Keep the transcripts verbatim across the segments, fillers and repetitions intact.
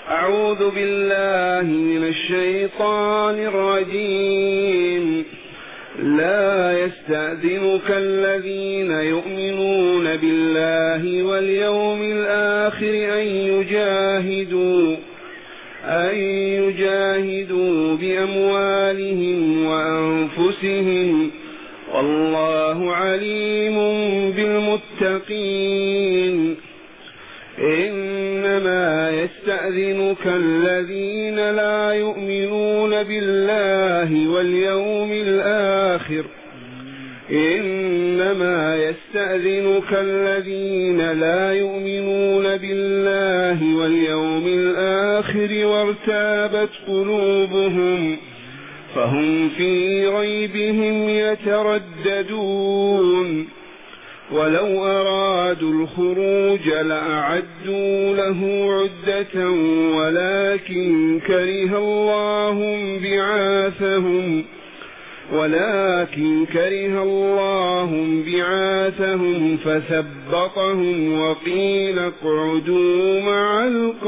أعوذ بالله من الشيطان الرجيم. لا يستأذنك الذين يؤمنون بالله واليوم الآخر أن يجاهدوا أن يجاهدوا بأموالهم وأنفسهم والله عليم بالمتقين. إنما يستأذنك الذين لا يؤمنون بالله واليوم الآخر إنما يستأذنك الذين لا يؤمنون بالله واليوم الآخر وارتابت قلوبهم فهم في ريبهم يترددون. ولو أرادوا الخروج لأعدوا له عدة ولكن كره الله بعاثهم ولكن كره الله بعاثهم فثبطهم وقيل اقعدوا مع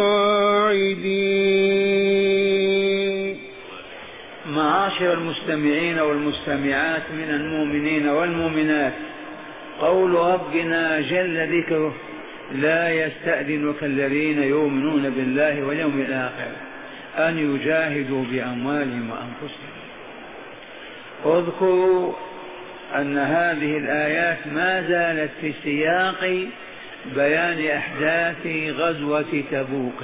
القاعدين. معاشر المستمعين والمستمعات من المؤمنين والمؤمنات، قول ربنا جل ذكره: لا يستأذنك الذين يؤمنون بالله واليوم الآخر أن يجاهدوا بأموالهم وأنفسهم. اذكروا أن هذه الآيات ما زالت في سياق بيان أحداث غزوة تبوك،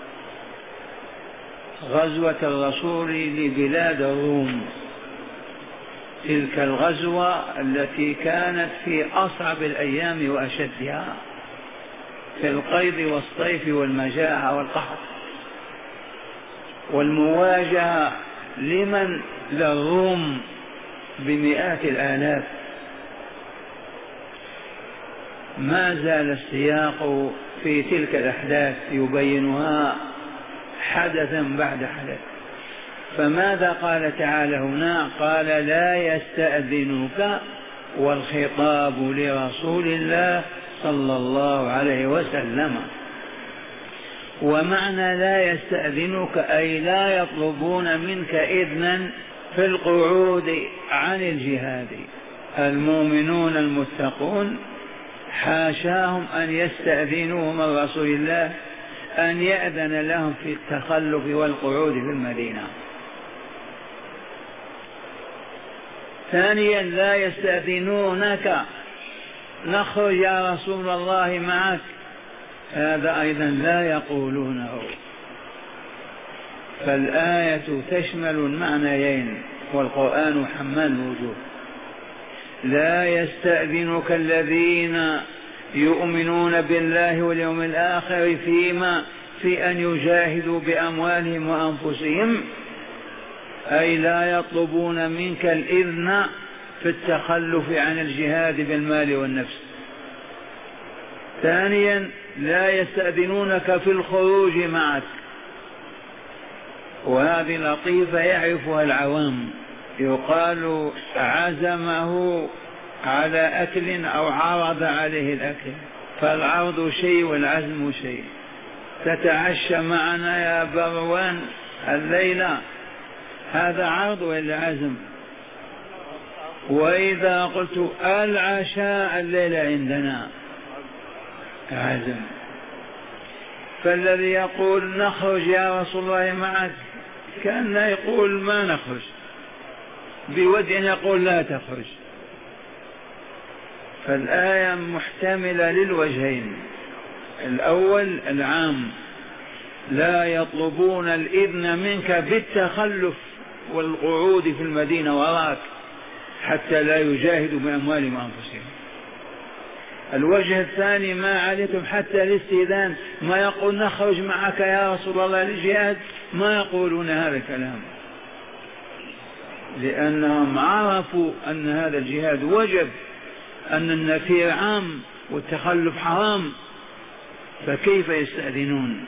غزوة الرسول لبلاد الروم، تلك الغزوة التي كانت في أصعب الأيام وأشدها، في القيض والصيف والمجاعة والقحط والمواجهة لمن للروم بمئات الآلاف. ما زال السياق في تلك الأحداث يبينها حدثا بعد حدث. فماذا قال تعالى هنا؟ قال: لا يستأذنك، والخطاب لرسول الله صلى الله عليه وسلم. ومعنى لا يستأذنك أي لا يطلبون منك إذنا في القعود عن الجهاد. المؤمنون المتقون حاشاهم أن يستأذنوا من رسول الله أن يأذن لهم في التخلف والقعود في المدينة. ثانيا: لا يستأذنونك نخرج يا رسول الله معك، هذا أيضا لا يقولونه. فالآية تشمل المعنيين والقرآن حمال الوجوه. لا يستأذنك الذين يؤمنون بالله واليوم الآخر فيما في أن يجاهدوا بأموالهم وأنفسهم، أي لا يطلبون منك الإذن في التخلف عن الجهاد بالمال والنفس. ثانيا: لا يستأذنونك في الخروج معك، وهذه لطيفة يعرفها العوام، يقال عزمه على أكل أو عرض عليه الأكل، فالعرض شيء والعزم شيء. تتعشى معنا يا بروان الليلة، هذا عرض ولا عزم؟ وإذا قلت العشاء الليلة عندنا، عزم. فالذي يقول نخرج يا رسول الله معك كان يقول ما نخرج، بوجه يقول لا تخرج. فالآية محتملة للوجهين. الأول العام: لا يطلبون الإذن منك بالتخلف والقعود في المدينة وراك حتى لا يجاهدوا بأموالهم وأنفسهم. الوجه الثاني: ما عليكم حتى الاستئذان، ما يقول نخرج معك يا رسول الله للجهاد، ما يقولون هذا الكلام، لأنهم عرفوا أن هذا الجهاد وجب، أن النفير عام والتخلف حرام، فكيف يستأذنون؟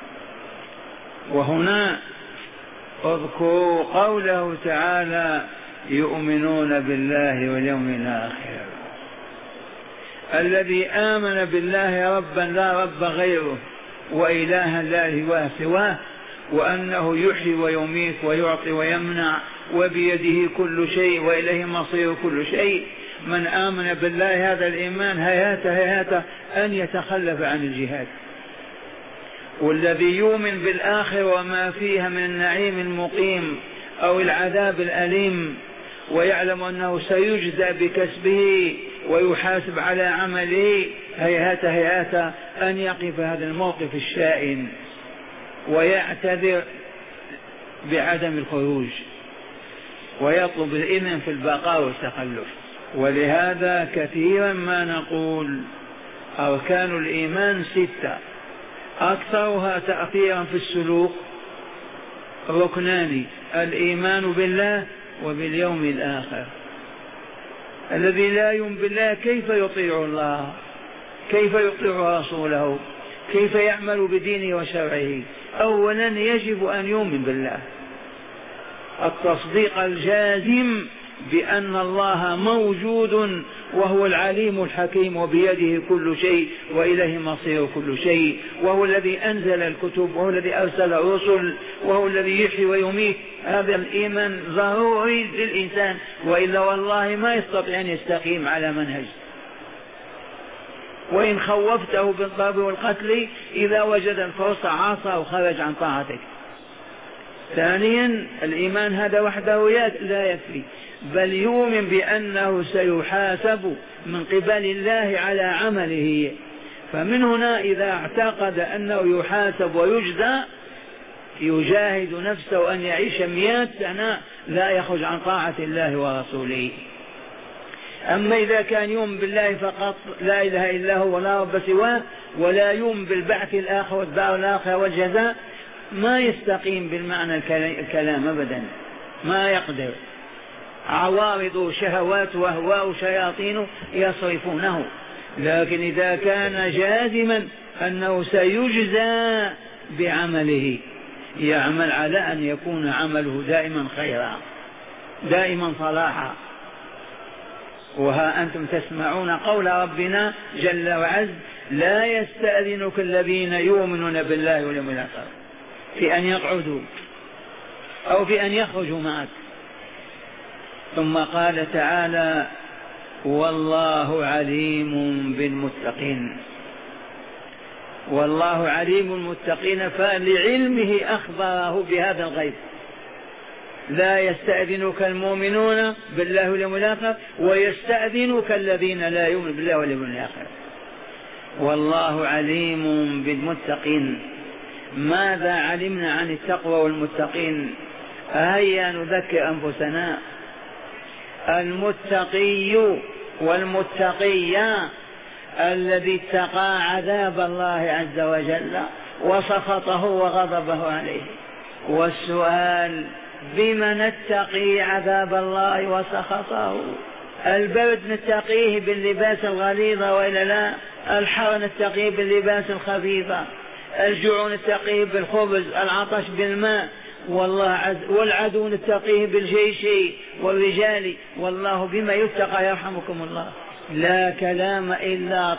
وهنا اذكروا قوله تعالى: يؤمنون بالله واليوم الآخر. الذي آمن بالله ربا لا رب غيره وإلها لا إله سواه، وأنه يحيي ويميت ويعطي ويمنع وبيده كل شيء وإليه مصير كل شيء. من آمن بالله هذا الإيمان هيهات هيهات أن يتخلف عن الجهاد. والذي يؤمن بالآخرة وما فيها من النعيم المقيم أو العذاب الأليم ويعلم أنه سيجزى بكسبه ويحاسب على عمله، هيهات هيهات أن يقف هذا الموقف الشائن ويعتذر بعدم الخروج ويطلب الإذن في البقاء والتخلف. ولهذا كثيرا ما نقول أركان الإيمان ستة، أكثرها تأثيرا في السلوك ركنان: الإيمان بالله وباليوم الآخر. الذي لا يؤمن بالله كيف يطيع الله؟ كيف يطيع رسوله؟ كيف يعمل بدينه وشرعه؟ أولا يجب أن يؤمن بالله، التصديق الجازم بأن الله موجود وهو العليم الحكيم وبيده كل شيء وإليه مصير كل شيء، وهو الذي أنزل الكتب وهو الذي أرسل الرسل وهو الذي يحيي ويميت. هذا الإيمان ضروري للإنسان، وإلا والله ما يستطيع أن يستقيم على منهج. وإن خوفته بالضرب والقتل إذا وجد الفرصة عصى وخرج عن طاعتك. ثانيا الإيمان هذا وحده لا يكفي، بل يؤمن بأنه سيحاسب من قبل الله على عمله. فمن هنا إذا اعتقد أنه يحاسب ويجزى يجاهد نفسه أن يعيش مئة سنة لا يخرج عن طاعة الله ورسوله. أما إذا كان يؤمن بالله فقط لا إله إلا هو ولا رب سواه، ولا يؤمن بالبعث الآخر والدار الآخرة والجزاء، ما يستقيم بالمعنى الكلام أبدا، ما يقدر. عوارض شهوات وأهواء شياطين يصرفونه. لكن إذا كان جازما أنه سيجزى بعمله يعمل على أن يكون عمله دائما خيرا دائما صلاحا. وها أنتم تسمعون قول ربنا جل وعز: لا يستأذنك الذين يؤمنون بالله واليوم الآخر في أن يقعدوا أو في أن يخرجوا معك. ثم قال تعالى: والله عليم بالمتقين. والله عليم بالمتقين، فلعلمه أخبره بهذا الغيب. لا يستأذنك المؤمنون بالله واليوم الآخر ويستأذنك الذين لا يؤمنون بالله واليوم الآخر. والله عليم بالمتقين. ماذا علمنا عن التقوى والمتقين؟ هيا نذكر أنفسنا. المتقي والمتقية الذي اتقى عذاب الله عز وجل وسخطه وغضبه عليه. والسؤال: بما نتقي عذاب الله وسخطه؟ البرد نتقيه باللباس الغليظ وإلا لا؟ الحر نتقيه باللباس الخفيف، الجوع نتقيه بالخبز، العطش بالماء، والله عز والعدو نتقيه بالجيش والرجال. والله بما يتقى يرحمكم الله. لا كلام إلا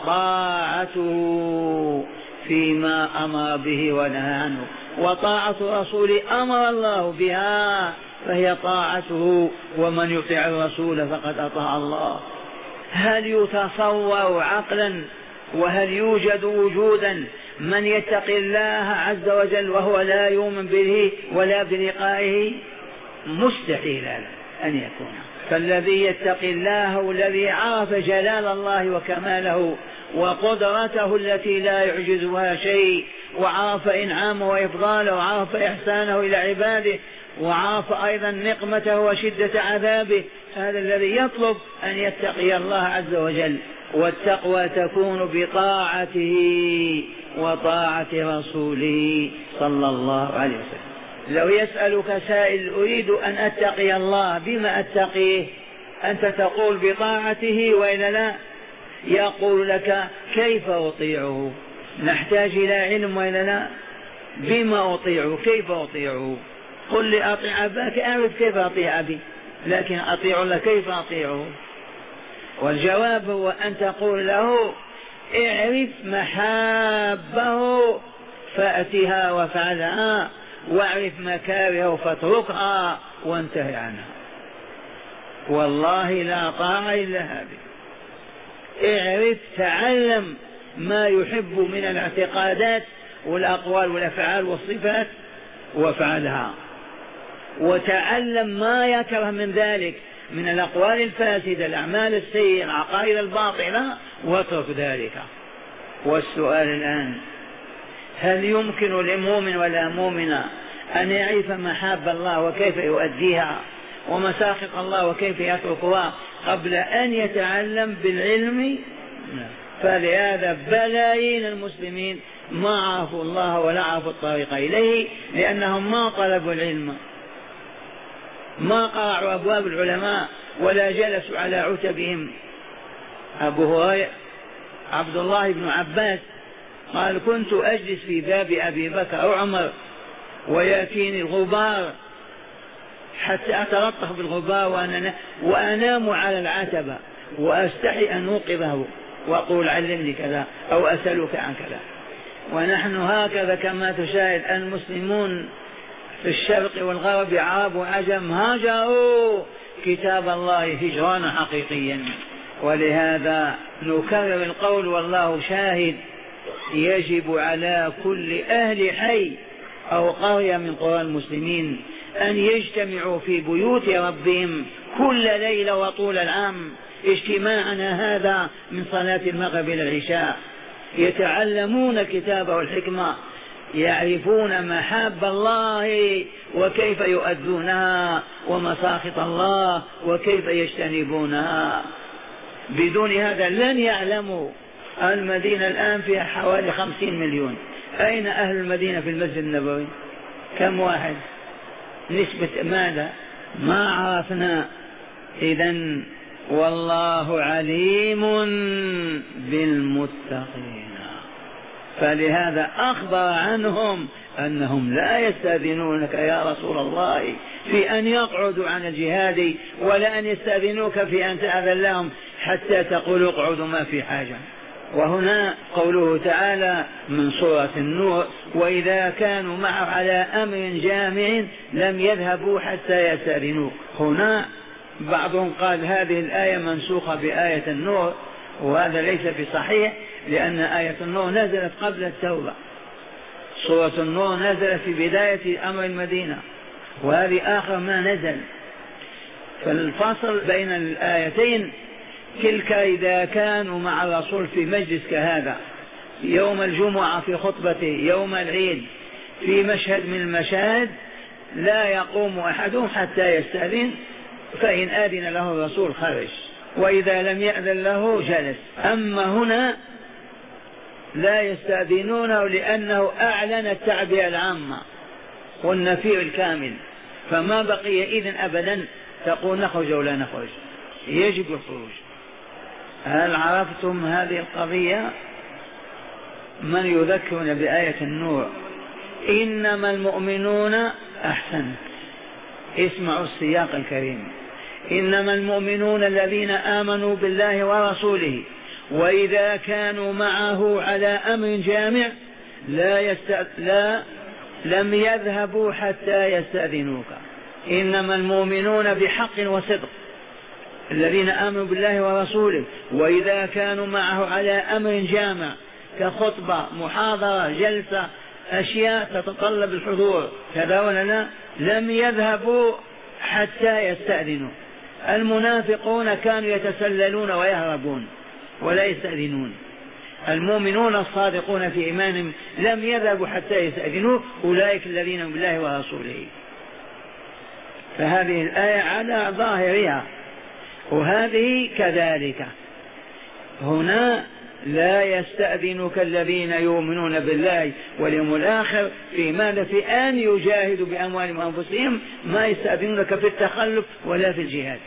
طاعته فيما أمر به ونهى عنه، وطاعة رسوله أمر الله بها فهي طاعته، ومن يطع الرسول فقد أطاع الله. هل يتصور عقلا وهل يوجد وجودا من يتقي الله عز وجل وهو لا يؤمن به ولا بلقائه؟ مستحيل أن يكون. فالذي يتقي الله والذي عرف جلال الله وكماله وقدرته التي لا يعجزها شيء، وعرف إنعامه وإفضاله، وعرف إحسانه إلى عباده، وعرف أيضا نقمته وشدة عذابه، هذا الذي يطلب أن يتقي الله عز وجل. والتقوى تكون بطاعته وطاعة رسوله صلى الله عليه وسلم. لو يسألك سائل: أريد أن أتقي الله، بما أتقيه؟ أنت تقول بطاعته وإلا لا؟ يقول لك: كيف أطيعه؟ نحتاج إلى علم وإلا لا؟ بما أطيعه؟ كيف أطيعه؟ قل لي أطيع أباك، أعرف كيف أطيع أبي، لكن أطيع الله كيف أطيعه؟ والجواب هو أن تقول له: اعرف محابه فأتها وافعلها واعرف مكاره فاتركها وانتهي عنها. والله لا طاعة إلا هذه. اعرف تعلم ما يحب من الاعتقادات والأقوال والأفعال والصفات وافعلها، وتعلم ما يكره من ذلك من الأقوال الفاسدة الأعمال السيئة العقائد الباطلة واترك ذلك. والسؤال الآن، هل يمكن لمؤمن ولا مؤمنة أن يعرف محاب الله وكيف يؤديها ومساخط الله وكيف يتركها قبل أن يتعلم بالعلم؟ فلهذا بلايين المسلمين ما عرفوا الله ولا عرفوا الطريق إليه، لأنهم ما طلبوا العلم، ما قرعوا أبواب العلماء ولا جلسوا على عتبهم. أبو هريرة عبد الله بن عباس قال: كنت أجلس في باب أبي بكر أو عمر ويأتيني الغبار حتى أتلطخ بالغبار وأنا وأنام على العتبة وأستحي أن أوقظه وأقول علمني كذا أو أسألك عن كذا. ونحن هكذا كما تشاهد المسلمون في الشرق والغرب عرب وعجم هاجروا كتاب الله هجرانا حقيقيا. ولهذا نكرر القول والله شاهد: يجب على كل أهل حي أو قرية من قرى المسلمين أن يجتمعوا في بيوت ربهم كل ليلة وطول العام. اجتماعنا هذا من صلاة المغرب إلى العشاء يتعلمون كتابه والحكمة، يعرفون محاب الله وكيف يؤدونها ومساخط الله وكيف يجتنبونها. بدون هذا لن يعلموا. المدينة الآن فيها حوالي خمسين مليون، أين أهل المدينة في المسجد النبوي؟ كم واحد؟ نسبة ماذا؟ ما عرفنا. إذن والله عليم بالمتقين. فلهذا أخبر عنهم أنهم لا يستأذنونك يا رسول الله في أن يقعدوا عن الجهاد، ولا أن يستأذنوك في أن تأذن لهم حتى تقول اقعدوا ما في حاجة. وهنا قوله تعالى من سورة النور: وإذا كانوا معه على أمر جامع لم يذهبوا حتى يستأذنوك. هنا بعضهم قال هذه الآية منسوخة بآية النور، وهذا ليس بصحيح، لأن آية النور نزلت قبل التوبة. سورة النور نزلت في بداية أمر المدينة، وهذه آخر ما نزل. فالفصل بين الآيتين: تلك إذا كانوا مع الرسول في مجلس كهذا، يوم الجمعة في خطبته، يوم العيد في مشهد من المشاهد، لا يقوم أحدهم حتى يستأذن، فإن آذن له الرسول خرج، وإذا لم يأذن له جلس. أما هنا لا يستأذنونه لأنه أعلن التعبئة العامة والنفير الكامل، فما بقي إذن أبدا تقول نخرج ولا نخرج، يجب الخروج. هل عرفتم هذه القضية؟ من يذكرنا بآية النور: إنما المؤمنون أحسن. اسمعوا السياق الكريم: إنما المؤمنون الذين آمنوا بالله ورسوله وإذا كانوا معه على أمر جامع لا, يست... لا لم يذهبوا حتى يستأذنوك. إنما المؤمنون بحق وصدق الذين آمنوا بالله ورسوله وإذا كانوا معه على أمر جامع كخطبة، محاضرة، جلسة، أشياء تتطلب الحضور كذا ولا لا، لم يذهبوا حتى يستأذنوا. المنافقون كانوا يتسللون ويهربون ولا يستأذنون. المؤمنون الصادقون في إيمانهم لم يذهبوا حتى يستأذنوا، أولئك الذين بالله ورسوله. فهذه الآية على ظاهرها، وهذه كذلك. هنا لا يستأذنك الذين يؤمنون بالله واليوم الآخر في ماذا؟ في أن يجاهدوا بأموالهم وأنفسهم، ما يستأذنونك في التخلف ولا في الجهاد.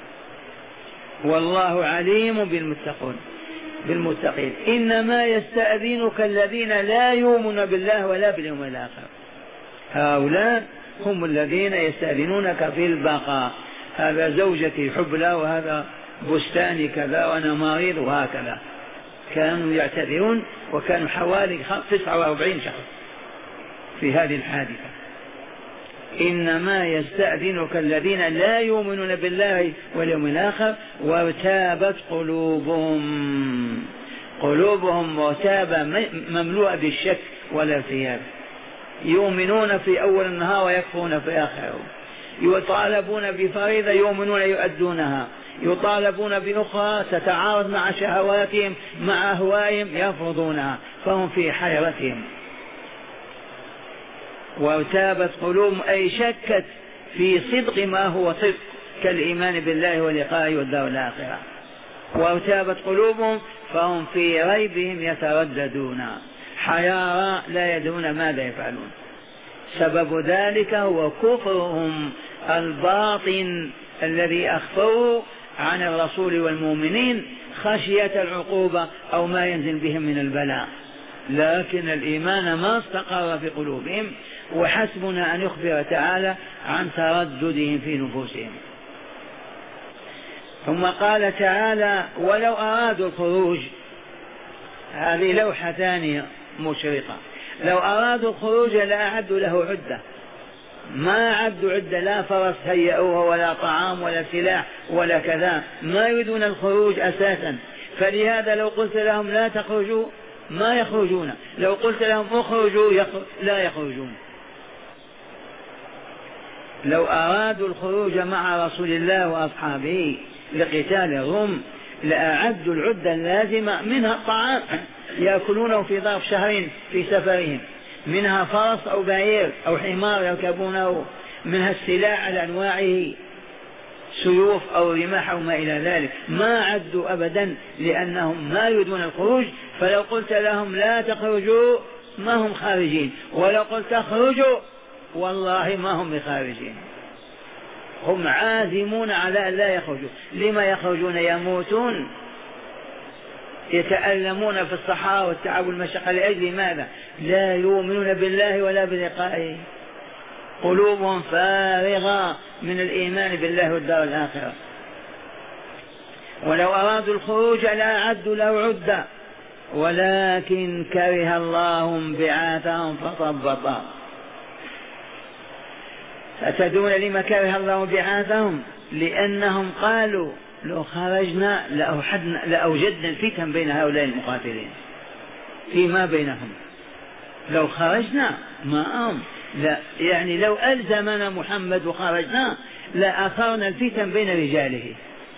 والله عليم بالمتقون بالمتقين. إنما يستأذنك الذين لا يؤمنون بالله ولا باليوم الآخر، هؤلاء هم الذين يستأذنونك في البقاء. هذا زوجتي حبلى، وهذا بستاني كذا، وأنا مريض، وهكذا. كانوا يعتذرون وكانوا حوالي تسعة وأربعين شهر في هذه الحادثة. إنما يستأذنك الذين لا يؤمنون بالله واليوم الآخر وارتابت قلوبهم، قلوبهم مرتابة مملوءة بالشك والارتياب، يؤمنون في أول النهار ويكفرون في آخره، يطالبون بفريضة يؤمنون يؤدونها، يطالبون بأخرى تتعارض مع شهواتهم مع أهوائهم يرفضونها، فهم في حيرتهم. وارتابت قلوبهم أي شكت في صدق ما هو صدق كالإيمان بالله ولقائه والدار الآخرة. وارتابت قلوبهم فهم في ريبهم يترددون حيارى لا يدرون ماذا يفعلون. سبب ذلك هو كفرهم الباطن الذي أخفوا عن الرسول والمؤمنين خشية العقوبة أو ما ينزل بهم من البلاء، لكن الإيمان ما استقر في قلوبهم، وحسبنا أن يخبر تعالى عن ترددهم في نفوسهم. ثم قال تعالى ولو أرادوا الخروج، هذه لوحة ثانية مشرقة، لو أرادوا الخروج لأعدوا له عدة، ما عدوا عدة، لا فرس هيئوها ولا طعام ولا سلاح ولا كذا، ما يريدون الخروج أساسا. فلهذا لو قلت لهم لا تخرجوا ما يخرجون، لو قلت لهم اخرجوا يخرج لا يخرجون. لو أرادوا الخروج مع رسول الله وأصحابه لقتال الروم لأعدوا العدة اللازمة، منها الطعام يأكلونه في ظرف شهرين في سفرهم، منها فرس أو بعير أو حمار يركبونه، منها السلاح على أنواعه سيوف أو رماح أو ما إلى ذلك، ما عدوا أبدا لأنهم ما يريدون الخروج. فلو قلت لهم لا تخرجوا ما هم خارجين، ولو قلت اخرجوا والله ما هم بخارجين، هم عازمون على أن لا يخرجوا. لما يخرجون؟ يموتون، يتألمون في الصحراء والتعب والمشقة، لأجل ماذا؟ لا يؤمنون بالله ولا بلقائه، قلوبهم فارغة من الإيمان بالله والدار الآخرة. ولو أرادوا الخروج لأعدوا له عدة ولكن كره الله بعاثهم فثبطا. أتدرون لما كره الله بعاثهم؟ لأنهم قالوا لو خرجنا لأوحدنا لأوجدنا الفتن بين هؤلاء المقاتلين فيما بينهم، لو خرجنا معهم لا، يعني لو ألزمنا محمد وخرجنا لأثرنا الفتن بين رجاله.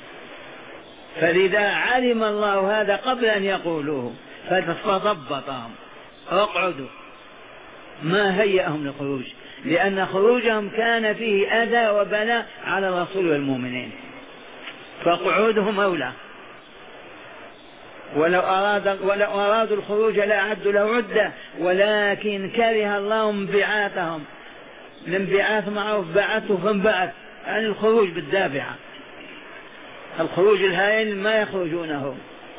فلذا علم الله هذا قبل أن يقولوه فضبطهم، اقعدوا، ما هيئهم للخروج، لأن خروجهم كان فيه أذى وبلاء على الرسول والمؤمنين، فقعودهم أولى. ولو أراد ولو أرادوا الخروج لأعدوا له عدة ولكن كره الله انبعاثهم. الانبعاث معروف، بعثه فانبعث عن الخروج بالدافعة، الخروج الهائل ما يخرجونه،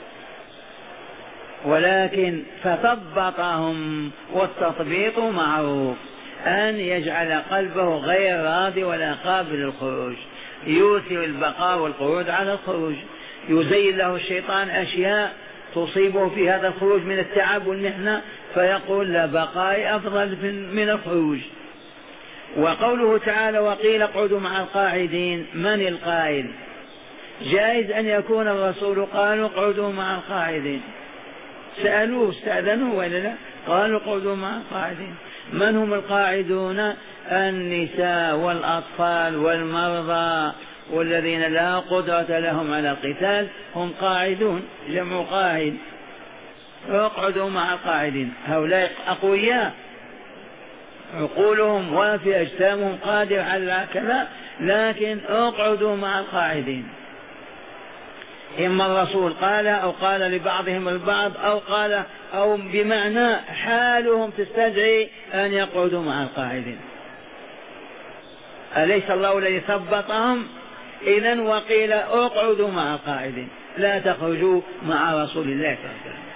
ولكن فثبطهم، والتثبيط معروف أن يجعل قلبه غير راضي ولا قابل للخروج، يؤثر البقاء والقعود على الخروج، يزين له الشيطان أشياء تصيبه في هذا الخروج من التعب والمحنة فيقول لا، بقاء أفضل من الخروج. وقوله تعالى وقيل اقعدوا مع القاعدين، من القائل؟ جائز أن يكون الرسول قالوا اقعدوا مع القاعدين، سألوه استأذنوه ولا لا؟ قالوا اقعدوا مع القاعدين. من هم القاعدون؟ النساء والأطفال والمرضى والذين لا قدرة لهم على القتال هم قاعدون، جمع قاعد. اقعدوا مع القاعدين، هؤلاء أقوياء عقولهم وافية، أجسامهم قادر على كذا، لكن اقعدوا مع القاعدين. إما الرسول قال أو قال لبعضهم البعض أو قال أو بمعنى حالهم تستدعي أن يقعدوا مع القاعدين. أليس الله الذي ثبطهم؟ إذن وقيل اقعدوا مع القاعدين، لا تخرجوا مع رسول الله صلى الله عليه وسلم.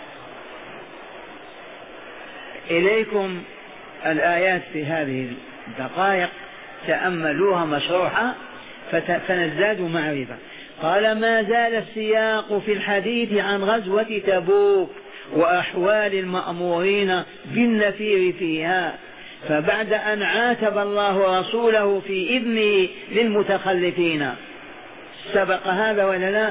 إليكم الآيات في هذه الدقائق تأملوها مشروحة فنزداد معرفة. قال ما زال السياق في الحديث عن غزوة تبوك وأحوال المأمورين بالنفير فيها، فبعد أن عاتب الله رسوله في إذنه للمتخلفين سبق هذا ولا لا؟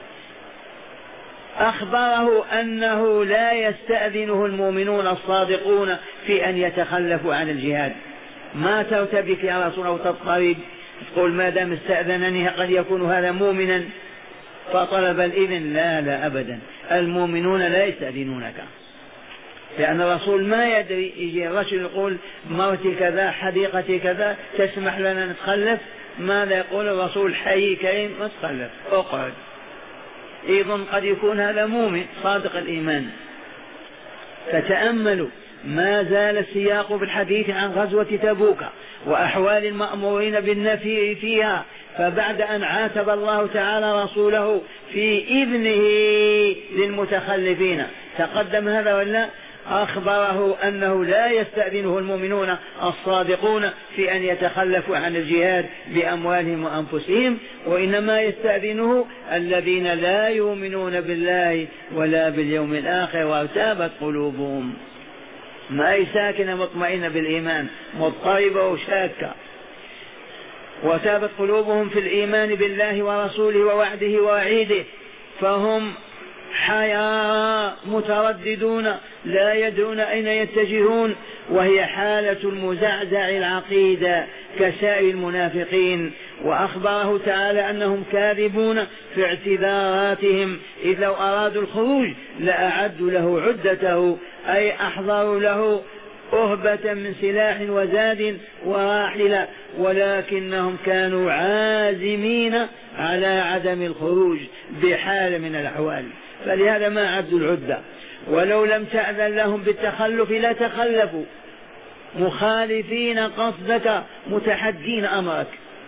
أخبره أنه لا يستأذنه المؤمنون الصادقون في أن يتخلفوا عن الجهاد. ما ترتبك يا رسول الله وتضطرب تقول ما دام استأذنني قد يكون هذا مؤمنا فطلب الإذن؟ لا لا أبدا، المؤمنون لا يستأذنونك، لأن الرسول ما يدري. يجي الرجل يقول موتي كذا حديقتي كذا تسمح لنا نتخلف؟ ماذا يقول الرسول؟ حي كريم اتخلف اقعد. أيضا قد يكون هذا مؤمن صادق الإيمان. فتأملوا ما زال السياق بالحديث عن غزوة تبوك وأحوال المأمورين بالنفي فيها، فبعد أن عاتب الله تعالى رسوله في إذنه للمتخلفين تقدم هذا ولا أخبره أنه لا يستأذنه المؤمنون الصادقون في أن يتخلفوا عن الجهاد بأموالهم وأنفسهم، وإنما يستأذنه الذين لا يؤمنون بالله ولا باليوم الآخر وارتابت قلوبهم. ما هي ساكنة مطمئنة بالإيمان، مضطربة وشاكة، وتابت قلوبهم في الإيمان بالله ورسوله ووعده ووعيده، فهم حياة مترددون لا يدرون أين يتجهون، وهي حالة المزعزع العقيدة كسائر المنافقين. وأخبره تعالى أنهم كاذبون في اعتذاراتهم، إذ لو أرادوا الخروج لأعدوا له عدته، أي أحضروا له أهبة من سلاح وزاد وراحلة، ولكنهم كانوا عازمين على عدم الخروج بحال من الأحوال، فلهذا ما عدوا العدة. ولو لم تأذن لهم بالتخلف لا تخلفوا، مخالفين قصدك متحدين أمرك.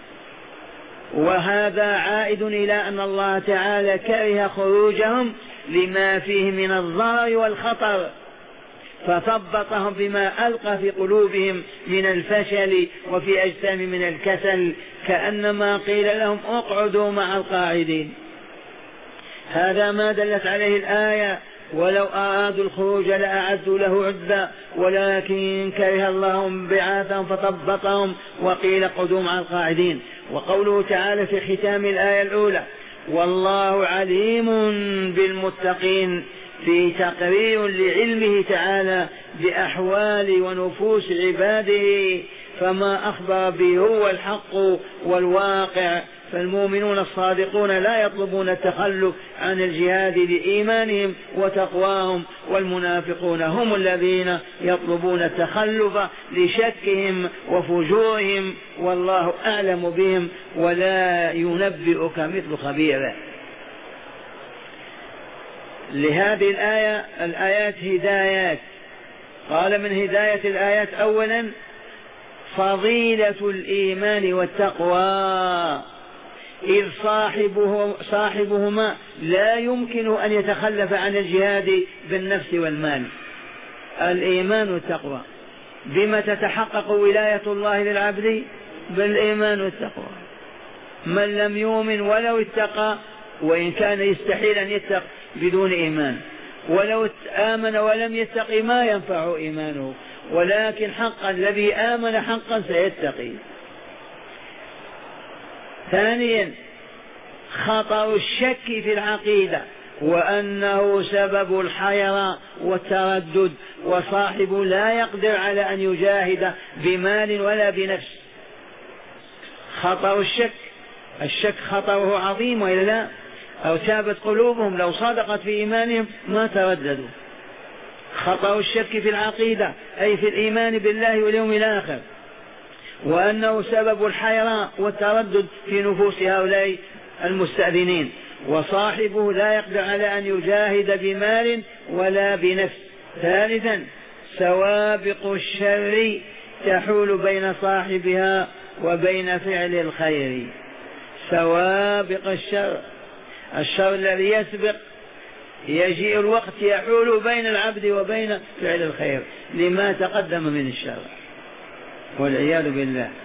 وهذا عائد إلى أن الله تعالى كره خروجهم لما فيه من الضرر والخطر، فثبطهم بما ألقى في قلوبهم من الفشل وفي أجسام من الكسل، كأنما قيل لهم اقعدوا مع القاعدين. هذا ما دلت عليه الآية ولو أرادوا الخروج لأعدوا له عدة ولكن كره الله بعاثهم فثبطهم وقيل اقعدوا مع القاعدين. وقوله تعالى في ختام الآية الأولى والله عليم بالمتقين، في تقرير لعلمه تعالى بأحوال ونفوس عباده، فما أخبر به هو الحق والواقع. فالمؤمنون الصادقون لا يطلبون التخلف عن الجهاد لإيمانهم وتقواهم، والمنافقون هم الذين يطلبون التخلف لشكهم وفجورهم، والله أعلم بهم ولا ينبئك مثل خبير. لهذه الآية الآيات هدايات. قال من هداية الآيات أولا فضيلة الإيمان والتقوى، إذ صاحبه صاحبهما لا يمكن أن يتخلف عن الجهاد بالنفس والمال. الإيمان والتقوى، بما تتحقق ولاية الله للعبد؟ بالإيمان والتقوى. من لم يؤمن ولو اتقى، وإن كان يستحيل أن يتق بدون إيمان، ولو آمن ولم يتقي ما ينفع إيمانه، ولكن حقا الذي آمن حقا سيتقي. ثانيا خطر الشك في العقيدة، وأنه سبب الحيرة والتردد، وصاحبه لا يقدر على أن يجاهد بمال ولا بنفس. خطر الشك، الشك خطره عظيم وإلا لا؟ أو ثابت قلوبهم لو صدقت في إيمانهم ما ترددوا. خطر الشك في العقيدة أي في الإيمان بالله واليوم الآخر، وأنه سبب الحيرة والتردد في نفوس هؤلاء المستأذنين، وصاحبه لا يقدر على أن يجاهد بمال ولا بنفس. ثالثا سوابق الشر تحول بين صاحبها وبين فعل الخير. سوابق الشر، الشر الذي يسبق، يجيء الوقت يحول بين العبد وبين فعل الخير لما تقدم من الشر والعياذ بالله.